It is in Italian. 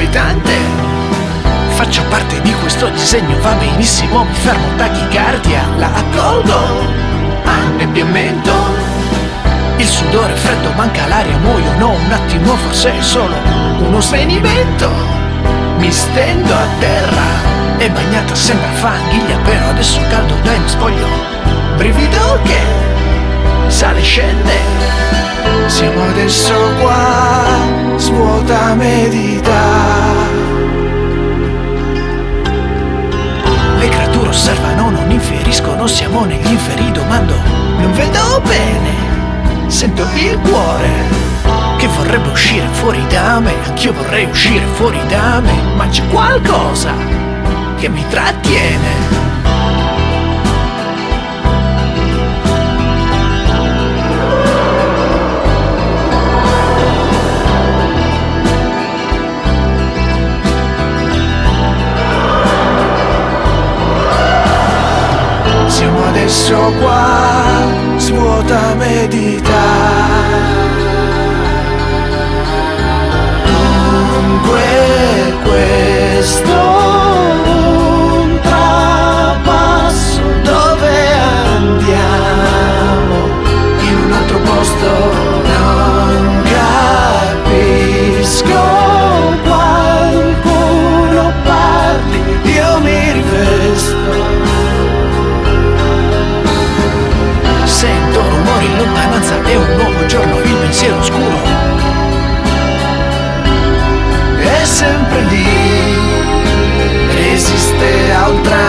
inquietante. Faccio parte di questo disegno, va benissimo, mi fermo, tachicardia, la accolgo, annebbiamento, il sudore freddo, manca l'aria, muoio, no, un attimo, forse è solo uno svenimento. Mi stendo a terra, è bagnata, sembra fanghiglia, però adesso caldo, dai mi spoglio, brivido che sale e scende. Siamo adesso qua, svuota, medita. Le creature osservano, non inferiscono, siamo negli inferi, domando, non vedo bene. Sento il cuore che vorrebbe uscire fuori da me, anch'io vorrei uscire fuori da me, ma c'è qualcosa che mi trattiene. Siamo adesso qua, svuota, medita. Dunque questo un trapasso, dove andiamo? In un altro posto non capisco. Qualcuno parli, io mi rivesto. Sento rumori in lontananza, è un nuovo giorno, il pensiero oscuro è sempre lì, resiste a oltre